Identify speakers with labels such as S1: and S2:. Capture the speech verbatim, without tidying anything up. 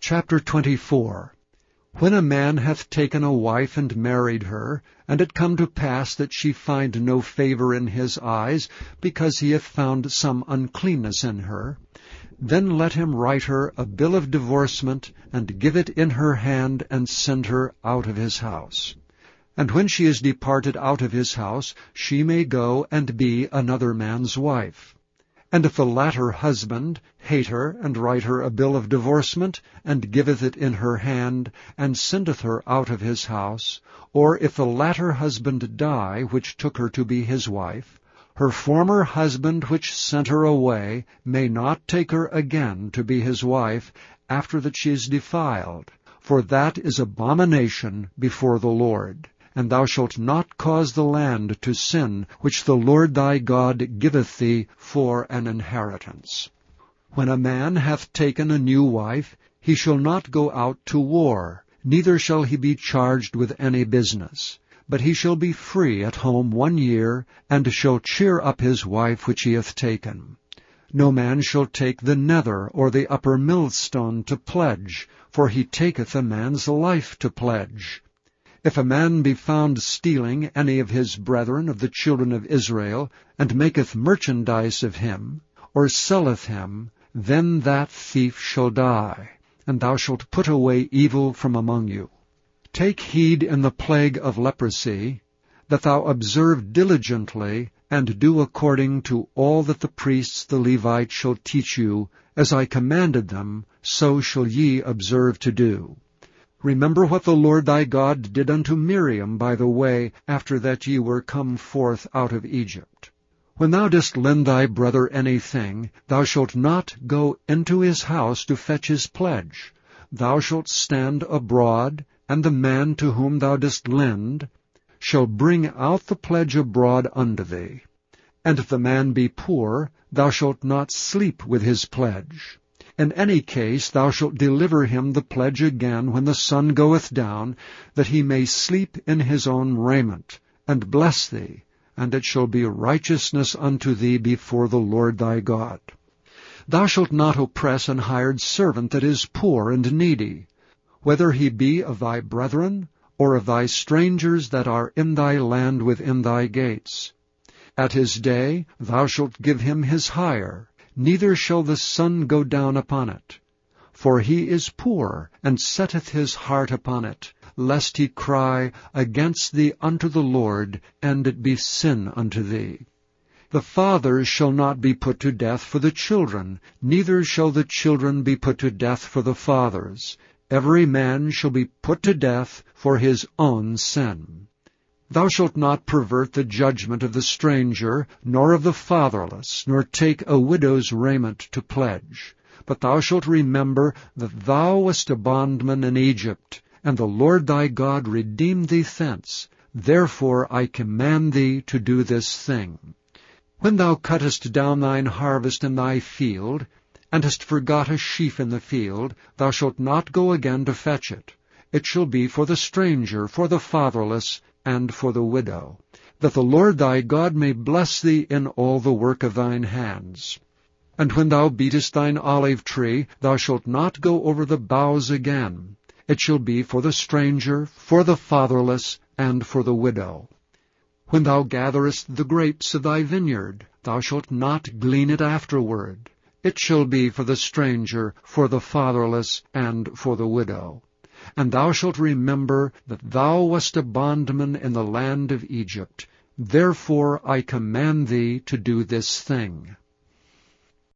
S1: Chapter twenty-four. When a man hath taken a wife and married her, and it come to pass that she find no favor in his eyes, because he hath found some uncleanness in her, then let him write her a bill of divorcement, and give it in her hand, and send her out of his house. And when she is departed out of his house, she may go and be another man's wife. And if the latter husband hate her, and write her a bill of divorcement, and giveth it in her hand, and sendeth her out of his house, or if the latter husband die, which took her to be his wife, her former husband which sent her away may not take her again to be his wife, after that she is defiled, for that is abomination before the Lord. And thou shalt not cause the land to sin, which the Lord thy God giveth thee for an inheritance. When a man hath taken a new wife, he shall not go out to war, neither shall he be charged with any business. But he shall be free at home one year, and shall cheer up his wife which he hath taken. No man shall take the nether or the upper millstone to pledge, for he taketh a man's life to pledge. If a man be found stealing any of his brethren of the children of Israel, and maketh merchandise of him, or selleth him, then that thief shall die, and thou shalt put away evil from among you. Take heed in the plague of leprosy, that thou observe diligently, and do according to all that the priests the Levites shall teach you, as I commanded them, so shall ye observe to do. Remember what the Lord thy God did unto Miriam by the way, after that ye were come forth out of Egypt. When thou dost lend thy brother anything, thou shalt not go into his house to fetch his pledge. Thou shalt stand abroad, and the man to whom thou dost lend shall bring out the pledge abroad unto thee. And if the man be poor, thou shalt not sleep with his pledge. In any case thou shalt deliver him the pledge again when the sun goeth down, that he may sleep in his own raiment, and bless thee, and it shall be righteousness unto thee before the Lord thy God. Thou shalt not oppress an hired servant that is poor and needy, whether he be of thy brethren, or of thy strangers that are in thy land within thy gates. At his day thou shalt give him his hire, neither shall the sun go down upon it. For he is poor, and setteth his heart upon it, lest he cry against thee unto the Lord, and it be sin unto thee. The fathers shall not be put to death for the children, neither shall the children be put to death for the fathers. Every man shall be put to death for his own sin. Thou shalt not pervert the judgment of the stranger, nor of the fatherless, nor take a widow's raiment to pledge. But thou shalt remember that thou wast a bondman in Egypt, and the Lord thy God redeemed thee thence. Therefore I command thee to do this thing. When thou cuttest down thine harvest in thy field, and hast forgot a sheaf in the field, thou shalt not go again to fetch it. It shall be for the stranger, for the fatherless, and for the widow, that the Lord thy God may bless thee in all the work of thine hands. And when thou beatest thine olive tree, thou shalt not go over the boughs again. It shall be for the stranger, for the fatherless, and for the widow. When thou gatherest the grapes of thy vineyard, thou shalt not glean it afterward. It shall be for the stranger, for the fatherless, and for the widow. And thou shalt remember that thou wast a bondman in the land of Egypt. Therefore I command thee to do this thing.